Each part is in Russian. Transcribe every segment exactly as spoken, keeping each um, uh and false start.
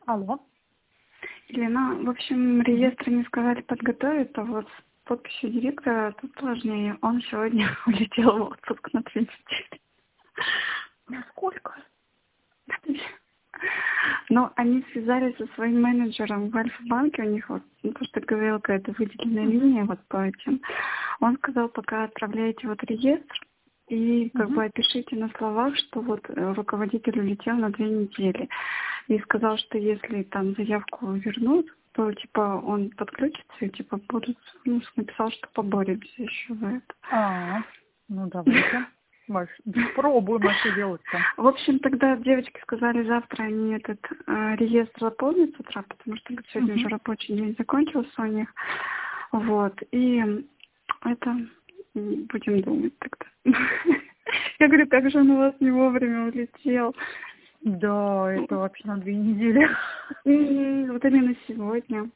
Алло. Елена, в общем, реестр не сказали подготовить, а вот с подписью директора тут сложнее. Он сегодня улетел в отпуск на три недели. Насколько? Но они связались со своим менеджером в Альфа-банке, у них вот, ну, то, что говорила, какая-то выделенная линия вот по этим. Он сказал, пока отправляете вот реестр, и как Угу. бы опишите на словах, что вот э, руководитель улетел на две недели. И сказал, что если там заявку вернут, то типа он подключится и типа будут, ну, написал, что поборемся еще за это. А, ну давайте. Пробуем, а что делать-то? В общем, тогда девочки сказали, завтра они этот э, реестр заполнят с утра, потому что сегодня Угу. уже рабочий день закончился у них. Вот. И это м, будем думать тогда. Я говорю, как же он у вас не вовремя улетел. Да, это вообще на две недели. М, Вот именно сегодня.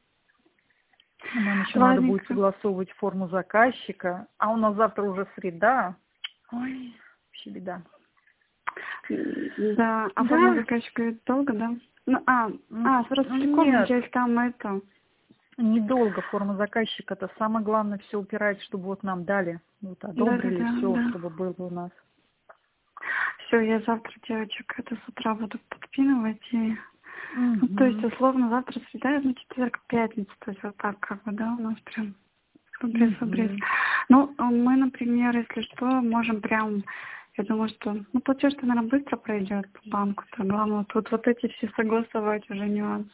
Нам еще надо будет Ладненько. согласовывать форму заказчика. А у нас завтра уже среда. Ой, вообще беда. М, Да, а Да? форма заказчика долго, да? Ну, а, М, а, с Ростелеком Нет, начать там это. недолго форма заказчика. Это самое главное, все упирается, чтобы вот нам дали. Вот одобрили Да-да-да, все, да. чтобы было у нас. Все, я завтра девочек это с утра буду подпинывать и... Ну, то есть, Угу. условно, завтра среда, ну, четверг, пятница, то есть вот так как бы, да, у нас прям обрез, обрез. Угу. Ну, а мы, например, если что, можем прям, я думаю, что, ну, платеж-то, наверное, быстро пройдет по банку-то, главное, тут вот эти все согласовать уже нюансы.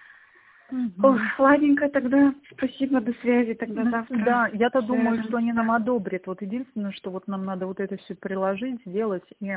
Ох, Угу. ладненько, тогда спасибо, до связи, тогда Ну, завтра да, я-то думаю, что свяжемся, они нам да. одобрят. Вот единственное, что вот нам надо вот это все приложить, сделать, и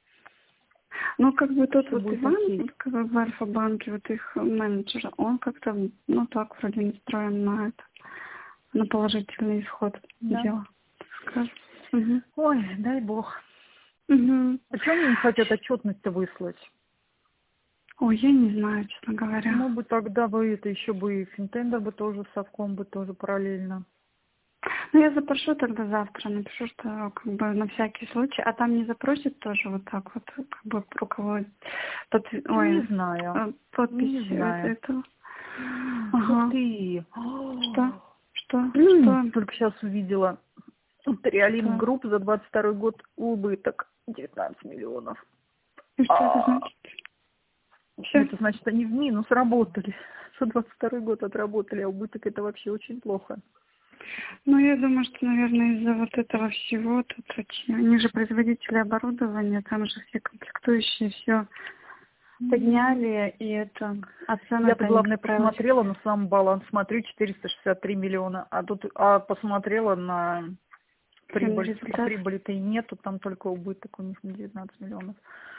Ну, как бы тот все вот будет Иван, окей. вот как бы в Альфа-банке, вот их менеджер, он как-то, ну, так вроде настроен на это, на положительный исход Да. дела, так скажем. Угу. Ой, дай бог. Угу. А что они не хотят отчетность-то выслать? Ой, я не знаю, честно говоря. Мы бы тогда бы это еще бы и Финтендер бы тоже совком бы тоже параллельно. Ну, я запрошу тогда завтра, напишу, что как бы на всякий случай, а там не запросит тоже вот так вот, как бы руковод... под... Не Ой, знаю. э, Не подпись это, знаю. этого. Ух Ага. ты. Что? Что? М, Что? Только сейчас увидела. Триолин Что? Групп за двадцать второй год убыток девятнадцать миллионов. И что это А, значит? Все. Это значит, они в минус работали. За двадцать второй год отработали, а убыток это вообще очень плохо. Ну, я думаю, что, наверное, из-за вот этого всего, тут эти, они же производители оборудования, там же все комплектующие все подняли, и это, а Я-то, цены-то они, главное, как правило, посмотрела на сам баланс, смотрю, четыреста шестьдесят три миллиона, а тут а посмотрела на ценный прибыль, а результат. прибыли-то и нету, там только убыток у них на девятнадцать миллионов.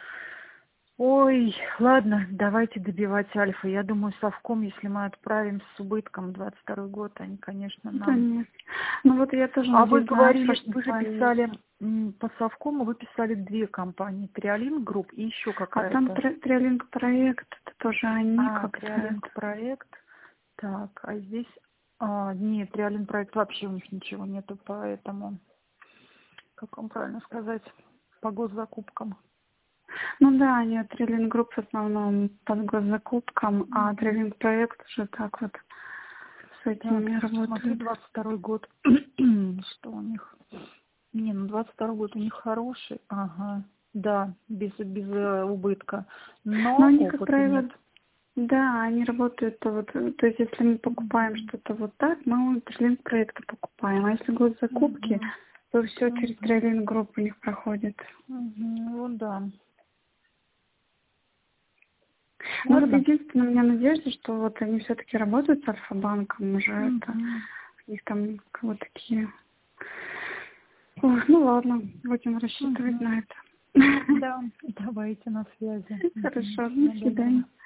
Ой, ладно, давайте добивать Альфа. Я думаю, совком, если мы отправим с убытком двадцать второй год, они, конечно, Да нам... нет. Ну вот я тоже А вы надеюсь на Альфа, говорили, что вы же они... писали м, по совкому, вы писали две компании, Триолин Групп и еще А там какая-то. Тре- Трелинг проект, это тоже они А, как-то это. Триолинг проект. Так, а здесь... А, нет, Триолин проект вообще у них ничего нету, поэтому, как вам правильно сказать, по госзакупкам. Ну да, они Трелинг групп в основном под госзакупкам, а Мгм. Трелинг проект уже так вот с Так, этими сейчас посмотрю, работают. двадцать второй год, что у них. Не, ну двадцать второй год у них хороший, ага, да, без, без э, убытка, Но но они, как опыта нет. правило, да, они работают, то вот, э, то есть если мы покупаем Мгм. что-то вот так, мы Трелинг проекта покупаем, а если госзакупки, Мгм. то все через Мгм. Трелинг групп у них проходит. Мгм. Вот да. Ну вот Ладно. единственная у меня надежда, что вот они все-таки работают с Альфа-банком уже это, Мгм. у них там вот такие. Ох, ну ладно, будем рассчитывать Мгм. на это. Да, давайте на связи. Мгм. Хорошо, до Всего доброго. свидания.